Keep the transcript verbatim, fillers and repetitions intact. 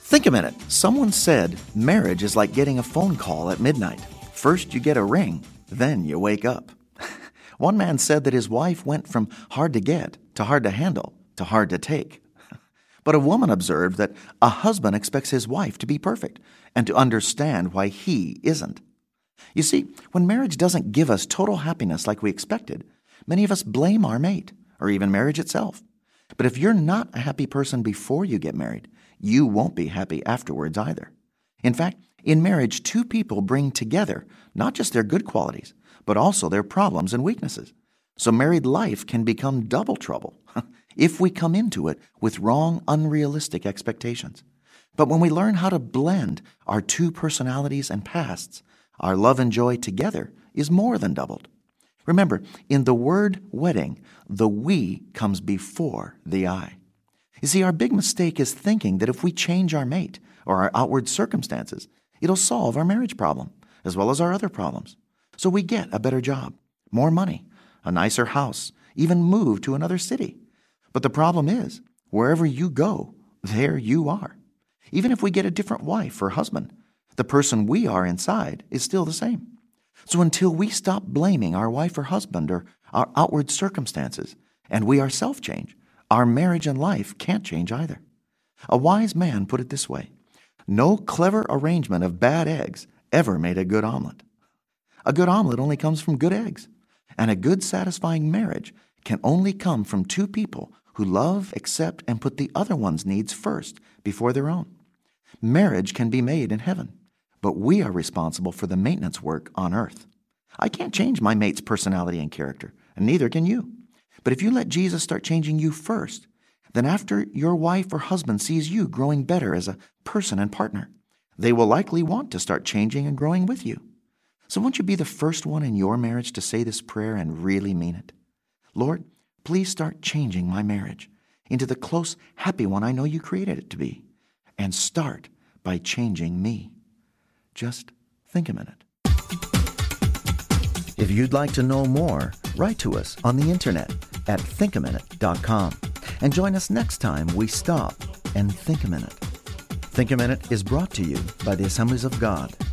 Think a minute. Someone said marriage is like getting a phone call at midnight. First you get a ring, then you wake up. One man said that his wife went from hard to get to hard to handle to hard to take. But a woman observed that a husband expects his wife to be perfect and to understand why he isn't. You see, when marriage doesn't give us total happiness like we expected, many of us blame our mate or even marriage itself. But if you're not a happy person before you get married, you won't be happy afterwards either. In fact, in marriage, two people bring together not just their good qualities, but also their problems and weaknesses. So married life can become double trouble if we come into it with wrong, unrealistic expectations. But when we learn how to blend our two personalities and pasts, our love and joy together is more than doubled. Remember, in the word wedding, the we comes before the I. You see, our big mistake is thinking that if we change our mate or our outward circumstances, it'll solve our marriage problem, as well as our other problems. So we get a better job, more money, a nicer house, even move to another city. But the problem is, wherever you go, there you are. Even if we get a different wife or husband, the person we are inside is still the same. So until we stop blaming our wife or husband or our outward circumstances, and we ourselves change, our marriage and life can't change either. A wise man put it this way: no clever arrangement of bad eggs ever made a good omelet. A good omelet only comes from good eggs, and a good satisfying marriage can only come from two people who love, accept, and put the other one's needs first before their own. Marriage can be made in heaven, but we are responsible for the maintenance work on earth. I can't change my mate's personality and character, and neither can you. But if you let Jesus start changing you first, then after your wife or husband sees you growing better as a person and partner, they will likely want to start changing and growing with you. So won't you be the first one in your marriage to say this prayer and really mean it? Lord, please start changing my marriage into the close, happy one I know you created it to be. And start by changing me. Just think a minute. If you'd like to know more, write to us on the internet at think a minute dot com. And join us next time we stop and think a minute. Think a Minute is brought to you by the Assemblies of God.